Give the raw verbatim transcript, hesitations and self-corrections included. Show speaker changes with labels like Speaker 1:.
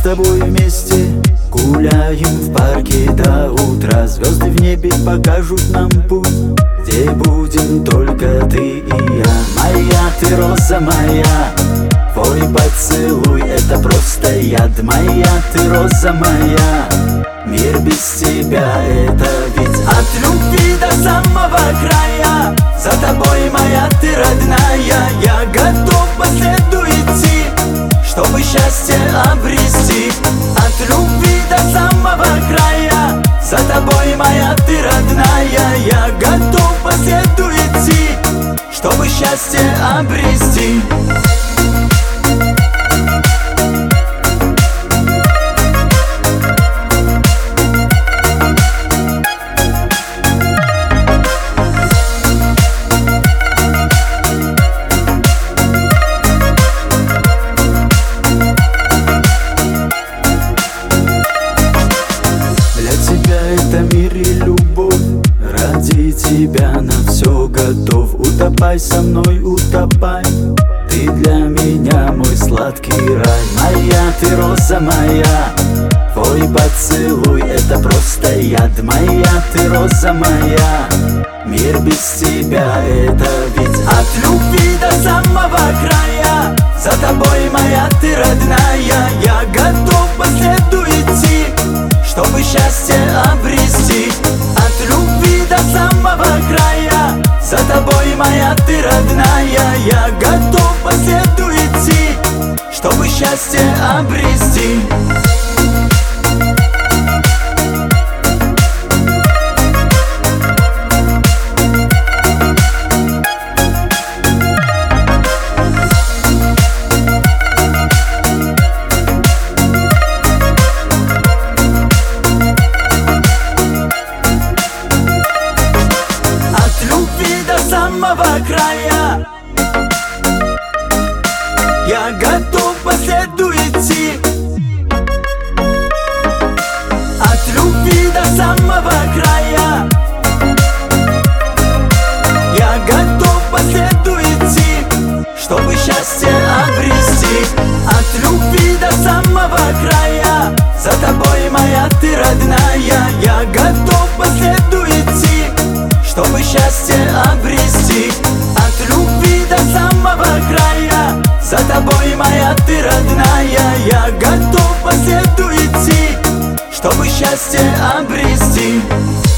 Speaker 1: тобой вместе гуляем в парке до утра. Звезды в небе покажут нам путь, где будем только ты и я. Моя ты роза моя, твой поцелуй — это просто яд. Моя ты роза моя, мир без тебя — это ведь от любви до самого края. За тобой, моя ты родная, я готов по следу идти, чтобы счастье обрести. От любви до самого края. За тобой, моя ты родная, я готов по следу идти, чтобы счастье обрести. Это мир и любовь, ради тебя на все готов. Утопай со мной, утопай, ты для меня мой сладкий рай. Моя ты роза моя, твой поцелуй — это просто яд. Моя ты роза моя, мир без тебя — это ведь от любви до самого края. За тобой, моя ты родная, я готов по следу идти, чтобы счастье обрести. От любви до самого края. За тобой, моя ты родная, я готов по следу идти, чтобы счастье обрести. Самого края я готов по следу идти. От любви до самого края я готов по следу идти, чтобы счастье обрести. От любви до самого края. За тобой, моя ты родная, я готов по следу идти, чтобы счастье обрести. От любви до самого края. За тобой, моя ты родная, я готов по следу идти, чтобы счастье обрести.